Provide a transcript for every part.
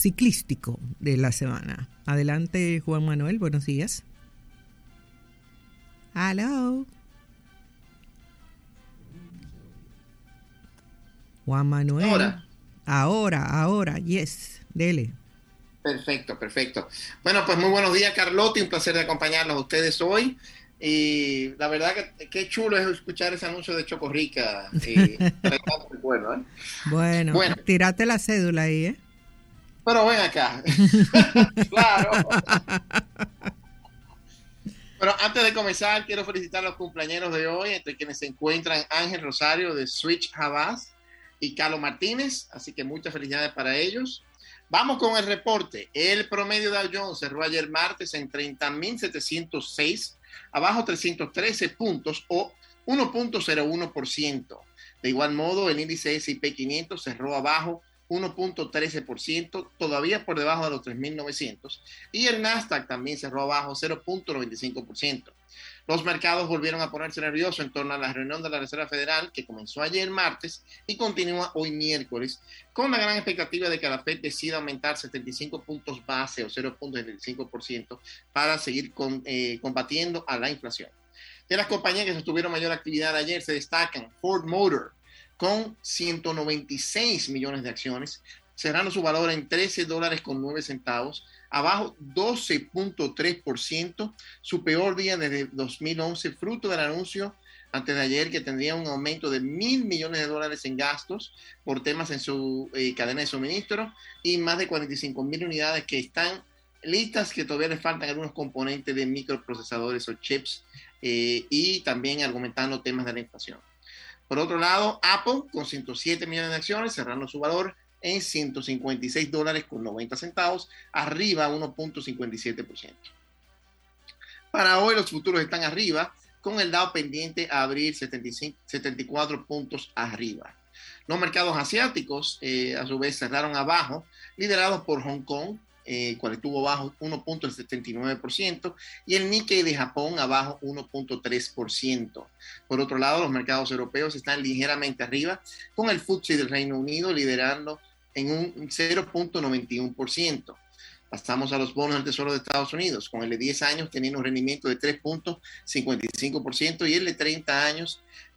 ciclístico de la semana. Adelante, Juan Manuel, buenos días. Hello. Juan Manuel. Ahora, yes, dele. Perfecto. Bueno, pues muy buenos días, Carlotti, un placer de acompañarlos a ustedes hoy. Y la verdad que qué chulo es escuchar ese anuncio de Chocorrica. Bueno, tírate la cédula ahí, ¿eh? Pero ven acá. Claro. Pero antes de comenzar, quiero felicitar a los cumpleañeros de hoy, entre quienes se encuentran Ángel Rosario de Switch Havas y Carlos Martínez, así que muchas felicidades para ellos. Vamos con el reporte. El promedio Dow Jones cerró ayer martes en 30.706, abajo 313 puntos o 1.01%. De igual modo, el índice S&P 500 cerró abajo 1.13%, todavía por debajo de los 3.900, y el Nasdaq también cerró abajo 0.95%. Los mercados volvieron a ponerse nerviosos en torno a la reunión de la Reserva Federal que comenzó ayer martes y continúa hoy miércoles, con la gran expectativa de que la Fed decida aumentar 75 puntos base o 0.75% para seguir combatiendo a la inflación. De las compañías que sostuvieron mayor actividad ayer se destacan Ford Motor, con 196 millones de acciones, cerrando su valor en $13.09, abajo 12.3%, su peor día desde 2011, fruto del anuncio antes de ayer que tendría un aumento de $1,000 millones en gastos por temas en su cadena de suministro y más de 45,000 unidades que están listas, que todavía les faltan algunos componentes de microprocesadores o chips, y también argumentando temas de la inflación. Por otro lado, Apple, con 107 millones de acciones, cerrando su valor en $156.90, arriba 1.57%. Para hoy, los futuros están arriba, con el Dow pendiente a abrir 74 puntos arriba. Los mercados asiáticos, a su vez, cerraron abajo, liderados por Hong Kong, cual estuvo bajo 1.79%, y el Nikkei de Japón abajo 1.3%. Por otro lado, los mercados europeos están ligeramente arriba, con el FTSE del Reino Unido liderando en un 0.91%. Pasamos a los bonos del Tesoro de Estados Unidos, con el de 10 años teniendo un rendimiento de 3.55% y el de 30 años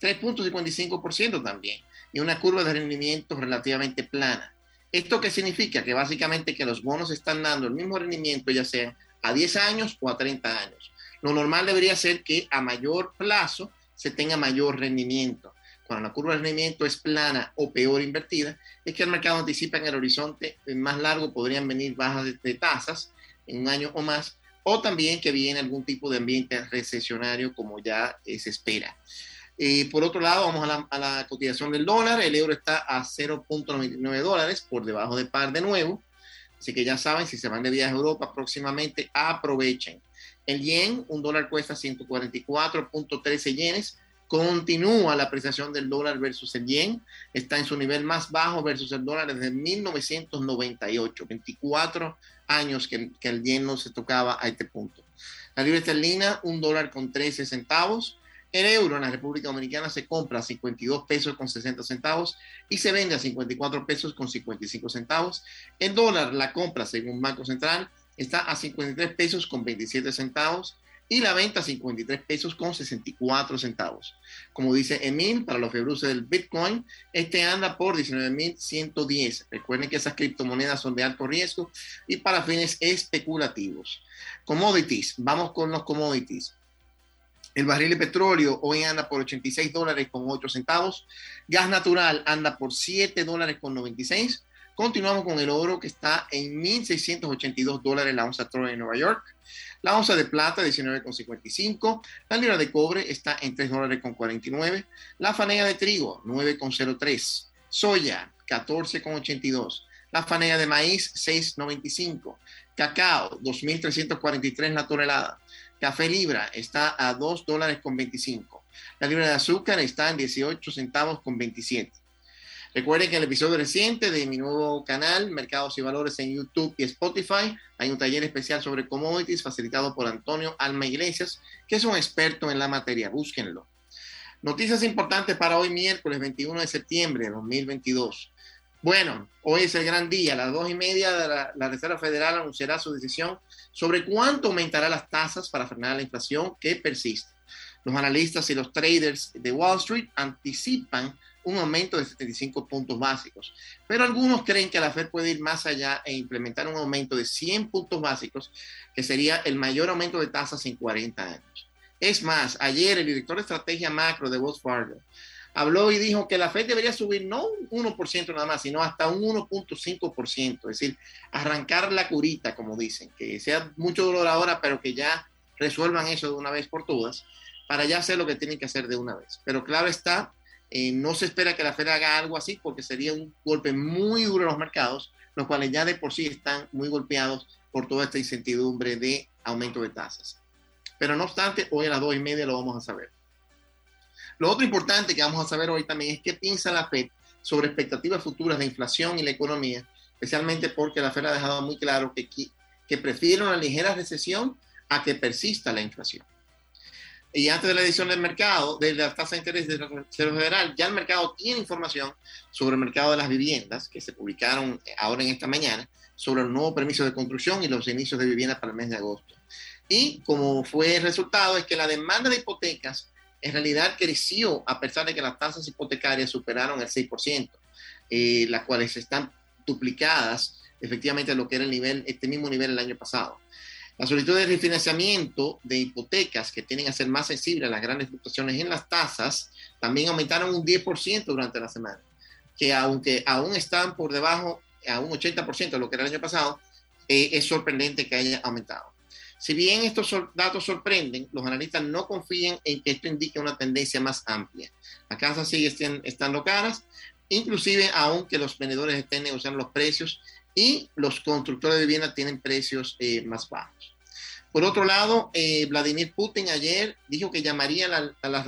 3.55% también, y una curva de rendimiento relativamente plana. ¿Esto qué significa? Que básicamente que los bonos están dando el mismo rendimiento, ya sea a 10 años o a 30 años. Lo normal debería ser que a mayor plazo se tenga mayor rendimiento. Cuando la curva de rendimiento es plana o peor invertida, es que el mercado anticipa en el horizonte más largo podrían venir bajas de tasas en un año o más, o también que viene algún tipo de ambiente recesionario como ya se espera. Por otro lado, vamos a la cotización del dólar. El euro está a $0.99, por debajo de par de nuevo. Así que ya saben, si se van de viaje a Europa próximamente, aprovechen. El yen, un dólar cuesta 144.13 yenes. Continúa la apreciación del dólar versus el yen. Está en su nivel más bajo versus el dólar desde 1998. 24 años que el yen no se tocaba a este punto. La libra esterlina, $1.13. El euro en la República Dominicana se compra a 52 pesos con 60 centavos y se vende a 54 pesos con 55 centavos. El dólar, la compra según Banco Central, está a 53 pesos con 27 centavos y la venta a 53 pesos con 64 centavos. Como dice Emil, para los februces del Bitcoin, este anda por 19.110. Recuerden que esas criptomonedas son de alto riesgo y para fines especulativos. Commodities, vamos con los commodities. El barril de petróleo hoy anda por $86.08. Gas natural anda por $7.96. Continuamos con el oro, que está en $1,682 la onza Troy en Nueva York. La onza de plata, $19.55. La libra de cobre está en $3.49. La fanega de trigo, $9.03. Soya, $14.82. La fanega de maíz, $6.95. Cacao, $2.343 la tonelada. Café libra está a $2.25. La libra de azúcar está en 18 centavos con 27. Recuerden que en el episodio reciente de mi nuevo canal, Mercados y Valores en YouTube y Spotify, hay un taller especial sobre commodities facilitado por Antonio Alma Iglesias, que es un experto en la materia. Búsquenlo. Noticias importantes para hoy, miércoles 21 de septiembre de 2022. Bueno, hoy es el gran día. A las 2:30 de la Reserva Federal anunciará su decisión sobre cuánto aumentará las tasas para frenar la inflación que persiste. Los analistas y los traders de Wall Street anticipan un aumento de 75 puntos básicos, pero algunos creen que la Fed puede ir más allá e implementar un aumento de 100 puntos básicos, que sería el mayor aumento de tasas en 40 años. Es más, ayer el director de estrategia macro de Wells Fargo habló y dijo que la Fed debería subir no un 1% nada más, sino hasta un 1.5%, es decir, arrancar la curita, como dicen, que sea mucho dolor ahora, pero que ya resuelvan eso de una vez por todas, para ya hacer lo que tienen que hacer de una vez. Pero claro está, no se espera que la Fed haga algo así porque sería un golpe muy duro en los mercados, los cuales ya de por sí están muy golpeados por toda esta incertidumbre de aumento de tasas. Pero no obstante, hoy a las 2:30 lo vamos a saber. Lo otro importante que vamos a saber hoy también es qué piensa la Fed sobre expectativas futuras de inflación y la economía, especialmente porque la Fed ha dejado muy claro que prefiere una ligera recesión a que persista la inflación. Y antes de la edición del mercado, de la tasa de interés de la Reserva Federal, ya el mercado tiene información sobre el mercado de las viviendas que se publicaron ahora en esta mañana, sobre el nuevo permiso de construcción y los inicios de viviendas para el mes de agosto. Y como fue el resultado es que la demanda de hipotecas en realidad creció a pesar de que las tasas hipotecarias superaron el 6%, las cuales están duplicadas efectivamente a lo que era el nivel, este mismo nivel el año pasado. Las solicitudes de refinanciamiento de hipotecas que tienden a ser más sensibles a las grandes fluctuaciones en las tasas también aumentaron un 10% durante la semana, que aunque aún están por debajo a un 80% de lo que era el año pasado, es sorprendente que haya aumentado. Si bien estos datos sorprenden, los analistas no confían en que esto indique una tendencia más amplia. Las casas siguen estando caras, inclusive aunque los vendedores estén negociando los precios y los constructores de vivienda tienen precios más bajos. Por otro lado, Vladimir Putin ayer dijo que llamaría a las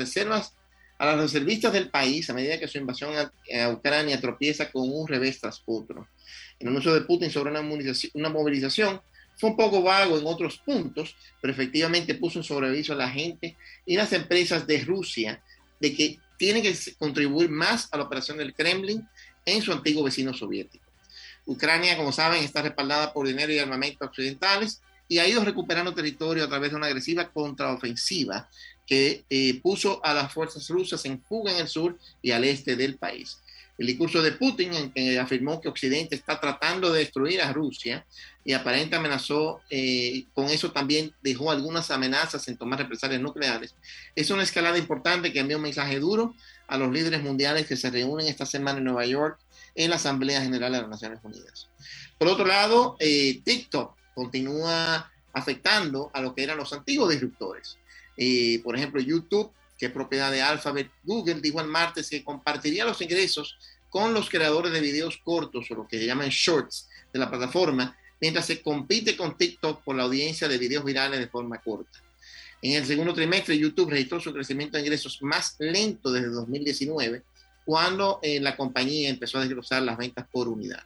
reservistas del país a medida que su invasión a Ucrania tropieza con un revés tras otro. El anuncio de Putin sobre una movilización fue un poco vago en otros puntos, pero efectivamente puso en sobreaviso a la gente y las empresas de Rusia de que tienen que contribuir más a la operación del Kremlin en su antiguo vecino soviético. Ucrania, como saben, está respaldada por dinero y armamento occidentales y ha ido recuperando territorio a través de una agresiva contraofensiva que puso a las fuerzas rusas en fuga en el sur y al este del país. El discurso de Putin, en que afirmó que Occidente está tratando de destruir a Rusia y aparentemente amenazó, con eso también dejó algunas amenazas en tomar represalias nucleares, es una escalada importante que envía un mensaje duro a los líderes mundiales que se reúnen esta semana en Nueva York en la Asamblea General de las Naciones Unidas. Por otro lado, TikTok continúa afectando a lo que eran los antiguos disruptores. Por ejemplo, YouTube, que es propiedad de Alphabet. Google dijo el martes que compartiría los ingresos con los creadores de videos cortos o lo que se llaman shorts de la plataforma, mientras se compite con TikTok por la audiencia de videos virales de forma corta. En el segundo trimestre, YouTube registró su crecimiento de ingresos más lento desde 2019, cuando la compañía empezó a desglosar las ventas por unidad.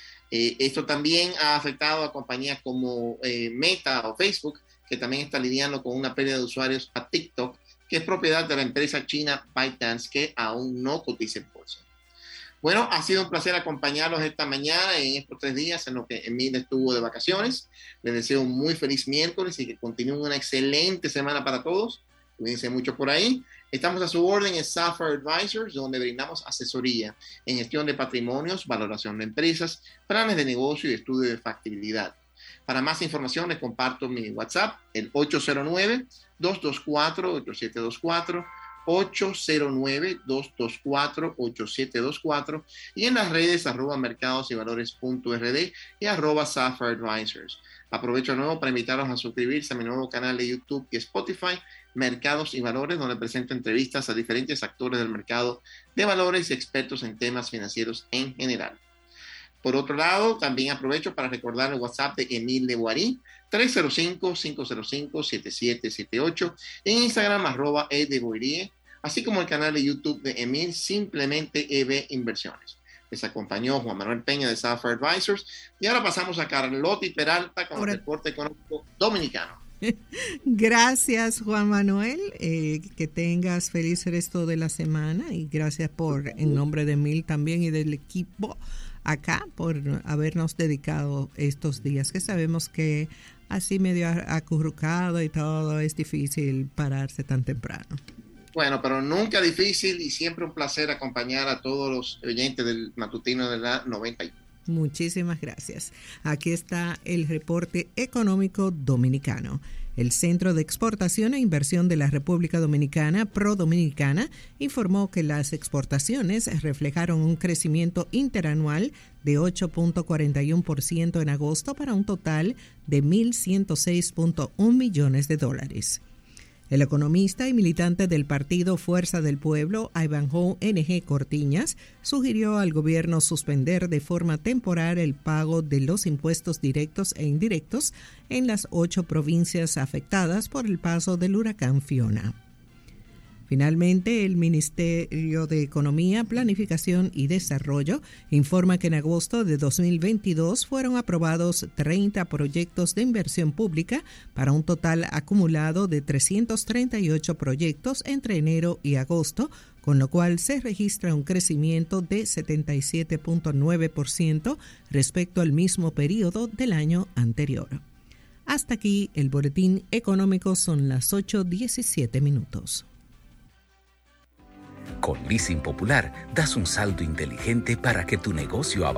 Esto también ha afectado a compañías como Meta o Facebook, que también está lidiando con una pérdida de usuarios a TikTok, que es propiedad de la empresa china ByteDance, que aún no cotiza en bolsa. Bueno, ha sido un placer acompañarlos esta mañana en estos 3 días en los que Emil estuvo de vacaciones. Les deseo un muy feliz miércoles y que continúen una excelente semana para todos. Cuídense mucho por ahí. Estamos a su orden en Sapphire Advisors, donde brindamos asesoría en gestión de patrimonios, valoración de empresas, planes de negocio y estudio de factibilidad. Para más información les comparto mi WhatsApp, el 809-224-8724, 809-224-8724 y en las redes @mercadosyvalores.rd y @Sapphire Advisors. Aprovecho de nuevo para invitarlos a suscribirse a mi nuevo canal de YouTube y Spotify, Mercados y Valores, donde presento entrevistas a diferentes actores del mercado de valores y expertos en temas financieros en general. Por otro lado, también aprovecho para recordar el WhatsApp de Emil de Boarí, 305-505-7778, en Instagram @edeboirie, así como el canal de YouTube de Emil, simplemente EB Inversiones. Les acompañó Juan Manuel Peña de Sapphire Advisors y ahora pasamos a Carlotti Peralta con el reporte económico dominicano. Gracias, Juan Manuel, que tengas feliz resto de la semana y gracias en nombre de Emil también y del equipo, acá por habernos dedicado estos días, que sabemos que así medio acurrucado y todo es difícil pararse tan temprano. Bueno, pero nunca difícil y siempre un placer acompañar a todos los oyentes del matutino de la 91. Muchísimas gracias. Aquí está el reporte económico dominicano. El Centro de Exportación e Inversión de la República Dominicana, ProDominicana, informó que las exportaciones reflejaron un crecimiento interanual de 8.41% en agosto para un total de 1.106.1 millones de dólares. El economista y militante del partido Fuerza del Pueblo, Ivanhoe N.G. Cortiñas, sugirió al gobierno suspender de forma temporal el pago de los impuestos directos e indirectos en las 8 provincias afectadas por el paso del huracán Fiona. Finalmente, el Ministerio de Economía, Planificación y Desarrollo informa que en agosto de 2022 fueron aprobados 30 proyectos de inversión pública para un total acumulado de 338 proyectos entre enero y agosto, con lo cual se registra un crecimiento de 77.9% respecto al mismo periodo del año anterior. Hasta aquí el boletín económico, son las 8:17. Con Leasing Popular das un salto inteligente para que tu negocio avance.